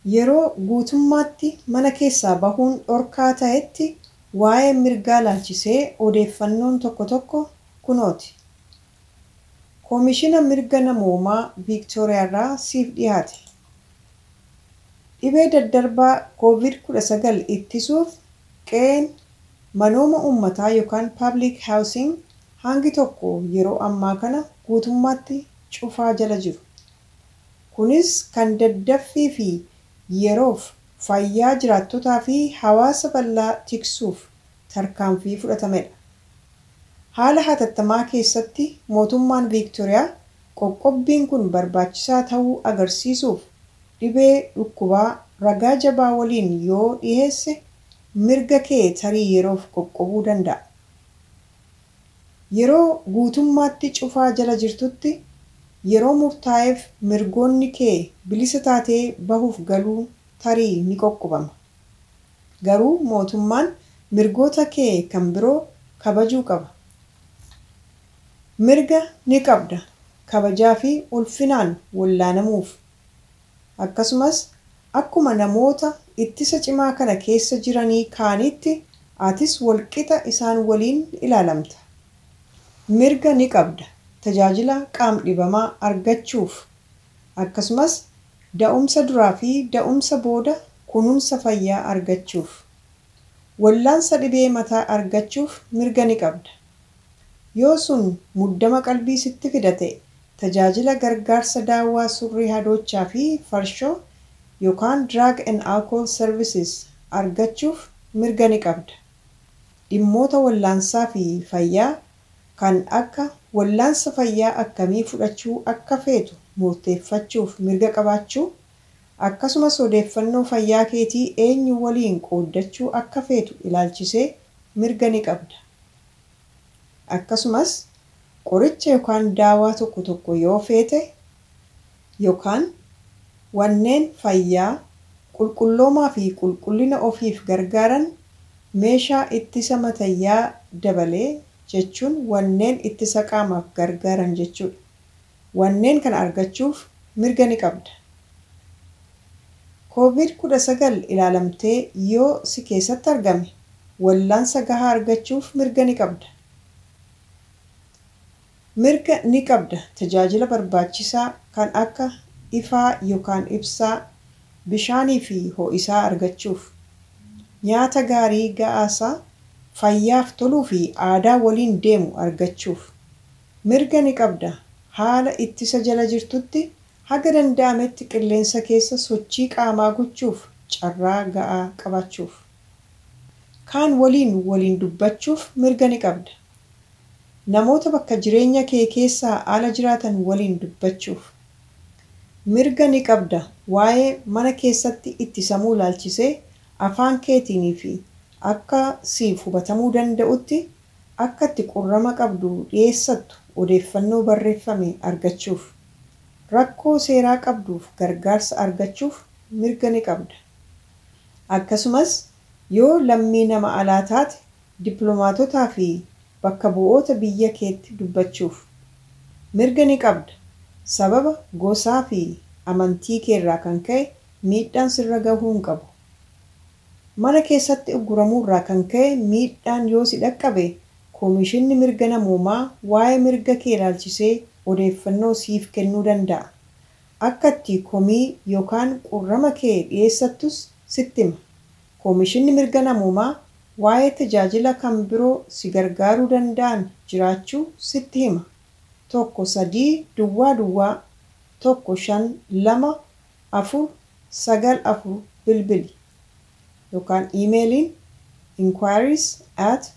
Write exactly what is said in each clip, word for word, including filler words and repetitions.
Yeroo guutummaatti mana keessaa bahuun dhorkaa ta'etti waa'ee mirgaa laalchisee odeeffannoon tokko tokko kunooti. Koomishina mirga namoomaa Viiktooriyaarraa siif dhiyaate. Dhibee daddarbaa koovid kudha sagal ittisuuf qe'een manooma uummataa yookaan public housing hangi tokko yeroo ammaa kana guutummaatti cufaa jala jiru. Kunis kan daddaffii fi yeroof fayyaa jiraattotaa fi hawaasa bal'aa tiksuuf tarkaanfii fudhatamedha. Haala hatattamaa keessatti mootummaan Viiktooriyaa qoqqobbiin kun barbaachisaa ta'uu agarsiisuuf dhibee dhukkubaa ragaa jabaa waliin yoo dhiheesse mirga kee tarii yeroof qoqqobuu danda'a. Yeroo guutummaatti cufaa jala jirtutti yeroo murtaa'eef mirgoonni kee bilisa taatee bahuuf galuu tarii ni qoqqobama. Garuu mootummaan mirgoota kee kan biroo kabajuu qaba. Mirga ni qabda kabajaa fi ulfinaan wallaanamuuf. Akkasumas akkuma namoota ittisa cimaa kana keessa jiranii kaanitti atis walqixa isaan waliin ilaalamta. Mirga ni qabda tajaajila qaamdhibamaa argachuuf. Akkasumas da'umsa duraa fi da'umsa booda kunuunsa fayyaa argachuuf. Wallaansa dhibee mataa argachuuf mirga ni qabda. Yoo sun muddama qalbii sitti fidate tajaajila gargaarsa daawaa surrii hadoochaa fi farshoo yookaan drug and alcohol services argachuuf mirga ni qabda. Dhimmoota wallaansaa fi fayyaa kan akka wallaansa fayyaa akkamii fudhachuu akka feetu murteeffachuuf mirga qabaachuu, akkasumas odeeffannoo fayyaa keetii eenyu waliin qooddachuu akka feetu ilaalchisee mirga ni qabda. Akkasumas qoricha yookaan daawaa tokko tokko yoo feete yookaan wanneen fayyaa qulqulloomaa fi qulqullina ofiif gargaaran meeshaa ittisa matayyaa dabalee jechuun wanneen ittisa qaamaaf gargaaran jechuudha. Wanneen kana argachuuf mirga ni qabda. koovid kudha sagal ilaalamtee yoo si keessatti argame wallaansa gahaa argachuuf mirga ni qabda. Mirga ni qabda tajaajila barbaachisaa kan akka ifaa yookaan ibsaa, bishaanii fi ho'isaa argachuuf. Nyaata gaarii ga'aasaa fayyaaf toluu fi aadaa waliin deemu argachuuf. Mirga ni qabda haala ittisa jala jirtutti haga danda'ametti qilleensa keessa sochii qaamaa gochuuf carraa ga'aa qabaachuuf. Kaan waliin waliin dubbachuuf mirga ni qabda. Namoota bakka jireenya kee keessaa ala jiraatan waliin dubbachuuf. Mirga ni qabda waa'ee mana keessatti ittisamuu ilaalchisee afaan keetinii fi akka siif hubatamuu danda'utti akka itti qurrama qabdu dhiyeessattu odeeffannoo barreeffame argachuuf. Rakkoo seeraa qabduuf gargaarsa argachuuf mirga ni qabda. Akkasumas yoo lammii nama alaa taate dippiloomaatotaa fi bakka bu'oota biyya keetti dubbachuuf. Mirga ni qabda sababa gosaa fi amantii keerraa kan ka'e miidhaan sirra gahuu hin qabu. Mana keessatti ugguramuurraa kan ka'e miidhaan yoo si dhaqqabe koomishinni mirga namoomaa waa'ee mirga kee ilaalchisee odeeffannoo siif kennuu danda'a. Akka itti komii yookaan qurrama kee dhiyeessattus sitti hima. Koomishinni mirga namoomaa waa'ee tajaajila kan biroo si gargaaruu danda'an jiraachuu sitti hima. Tokko sadii duwwaa duwwaa tokko shan lama afur sagal afur bilbili yookaan iimeeliin inquiries at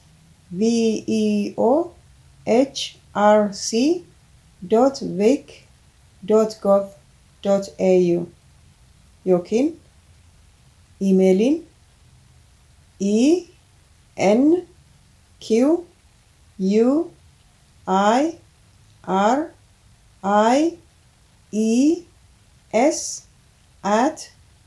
veohrc dot vic dot gov dot au yookiin iimeeliin e n q u i r i e s at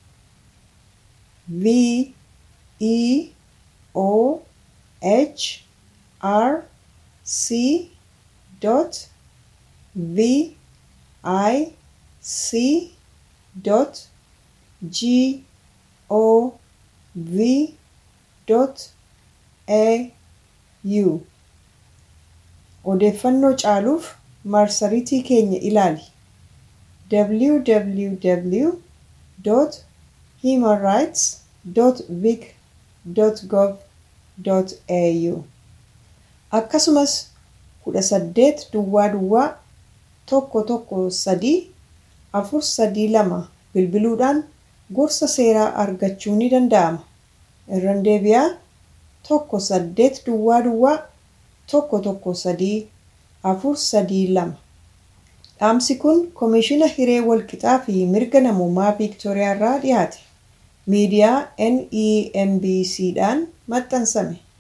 v e o h r c dot v i c dot dot a u. Odeeffannoo caaluuf marsariitii keenya ilaali w w w dot human rights dot vic dot gov dot a u. Akkasumas kudha saddeet duwwaa duwwaa tokko tokko sadii afur sadii lama bilbiluudhaan gorsa seeraa argachuu ni danda'ama. Irra deebi'aa tokko saddeet duwwaa duwwaa tokko tokko sadii afur sadii lama. Dhaamsi kun Komishiina Hiree Walqixaa fi Mirga Namummaa Viiktooriyaa irraa dhiyaate. Miidiyaa N E M B C dhaan maxxansame.